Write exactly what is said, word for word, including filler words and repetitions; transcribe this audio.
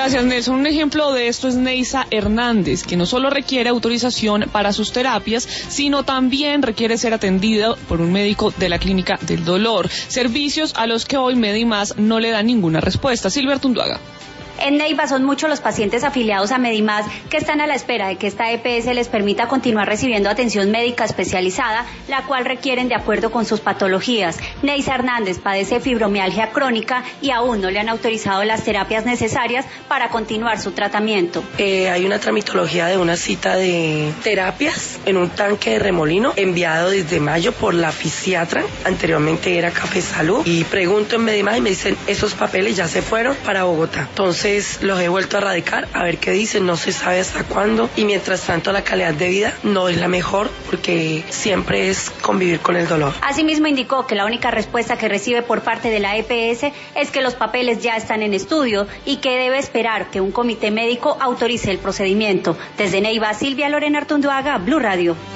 Gracias, Nelson. Un ejemplo de esto es Neisa Hernández, que no solo requiere autorización para sus terapias, sino también requiere ser atendida por un médico de la Clínica del Dolor, servicios a los que hoy Medimás no le da ninguna respuesta. Silvia Artunduaga. En Neiva son muchos los pacientes afiliados a Medimás que están a la espera de que esta E P S les permita continuar recibiendo atención médica especializada, la cual requieren de acuerdo con sus patologías. Neisa Hernández padece fibromialgia crónica y aún no le han autorizado las terapias necesarias para continuar su tratamiento. Eh, hay una tramitología de una cita de terapias en un tanque de remolino enviado desde mayo por la fisiatra, anteriormente era Café Salud, y pregunto en Medimás y me dicen esos papeles ya se fueron para Bogotá. Entonces los he vuelto a radicar, a ver qué dicen, no se sabe hasta cuándo, y mientras tanto la calidad de vida no es la mejor porque siempre es convivir con el dolor. Asimismo indicó que la única respuesta que recibe por parte de la E P S es que los papeles ya están en estudio y que debe esperar que un comité médico autorice el procedimiento. Desde Neiva, Silvia Lorena Artunduaga, Blue Radio.